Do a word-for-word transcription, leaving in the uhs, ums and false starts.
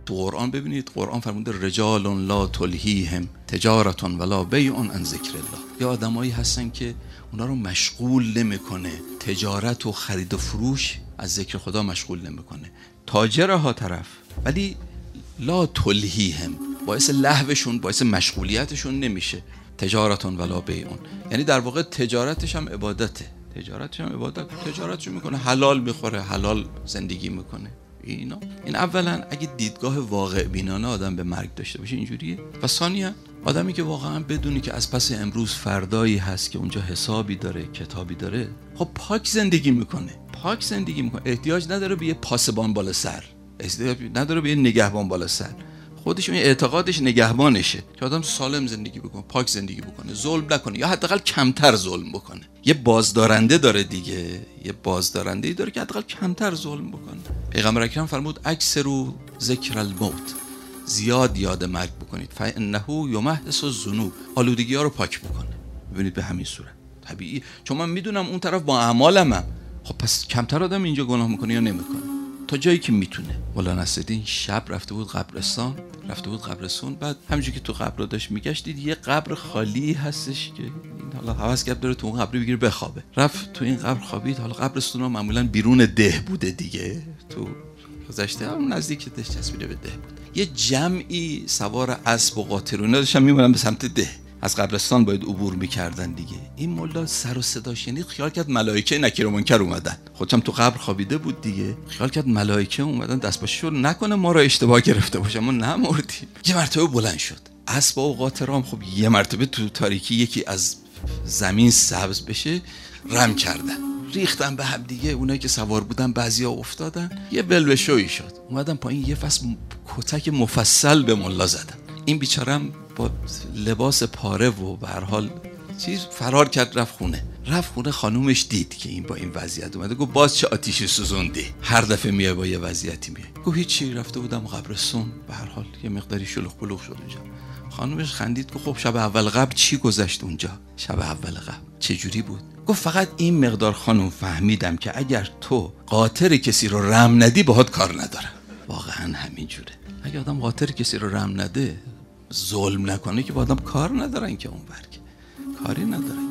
تو قرآن ببینید، قرآن فرموده رجال لا تلهیهم تجارت ولا بیع عن ذکر الله. یا آدمایی هستن که اونا رو مشغول نمیکنه تجارت و خرید و فروش، از ذکر خدا مشغول نمیکنه. تاجرها طرف، ولی لا تلهیهم، باعث لهوشون، باعث مشغولیتشون نمیشه. تجارت ولا بیع، یعنی در واقع تجارتش هم عبادته. تجارتش هم عبادت، تجارتشو میکنه، حلال میخوره، حلال زندگی میکنه. اینا این اولا اگه دیدگاه واقع بینانه آدم به مرگ داشته باشه اینجوریه. و ثانیا آدمی که واقعا بدونی که از پس امروز فردایی هست که اونجا حسابی داره، کتابی داره، خب پاک زندگی میکنه. پاک زندگی میکنه، احتیاج نداره به یه پاسبان بالا سر، احتیاج نداره به یه نگهبان بالا سر. خودش اون اعتقادش نگهبانشه که آدم سالم زندگی بکنه، پاک زندگی بکنه، ظلم نکنه یا حداقل کمتر ظلم بکنه. یه بازدارنده داره دیگه، یه بازدارنده‌ای داره که حداقل کمتر ظلم بکنه. پیغمبر اکرم فرمود اکثروا ذکر الموت، زیاد یاد مرگ بکنید، فانه یمحص الذنوب، آلودگی‌ها رو پاک بکنه. ببینید به همین صورت طبیعی، چون من میدونم اون طرف با اعمالمم، خب پس کمتر آدم اینجا گناه میکنه یا نمیکنه تا جایی که میتونه. مولانا نصرالدین شب رفته بود قبرستان، رفته بود قبرستون، بعد همینجوری که تو قبر داشت میگشت دید یه قبر خالی هستش که این حالا هوس کرد بره تو اون قبر بگیره بخوابه. رفت تو این قبر خوابید. حالا قبرستونا معمولا بیرون ده بوده دیگه، تو گذشته هم نزدیک دهش چسبیده به ده بود. یه جمعی سوار اسب و قاطرونه داشتن میمونن به سمت ده، از قبرستان باید عبور میکردن دیگه. این مولا سر و صدا شنید، خیال کرد ملائکه نکیر و منکر اومدن. خودم تو قبر خوابیده بود دیگه، خیال کرد ملائکه اومدن دست باشو نکنه ما رو اشتباه گرفته باشه، ما نمردیم. یه مرتبه بلند شد. اسب و قاطرام خب یه مرتبه تو تاریکی یکی از زمین سبز بشه رم کردن، ریختن به هم دیگه. اونایی که سوار بودن بعضیا افتادن. یه بلبشویی شد، اومدن پایین، یه فصل کتک مفصل به مولا زدن. این بیچارم با لباس پاره و به هر حال چیز فرار کرد، رفت خونه. رفت خونه خانومش دید که این با این وضعیت اومده، گفت باز چه آتیشی سوزوندی، هر دفعه میای با یه وضعیتی میای. گفت هیچی، رفته بودم قبرستون، به هر حال یه مقداری شلوغ پلوغ شد اونجا. خانومش خندید، گفت خب شب اول قبل چی گذشت اونجا؟ شب اول قبل چه جوری بود؟ گفت فقط این مقدار خانم فهمیدم که اگر تو قاطر کسی رو رحم ندی باهات کار ندارم. واقعا همین جوره. اگه آدم قاطر کسی رو رحم نده، ظلم نکنه، که با آدم کار ندارن که اون برگ کاری ندارن.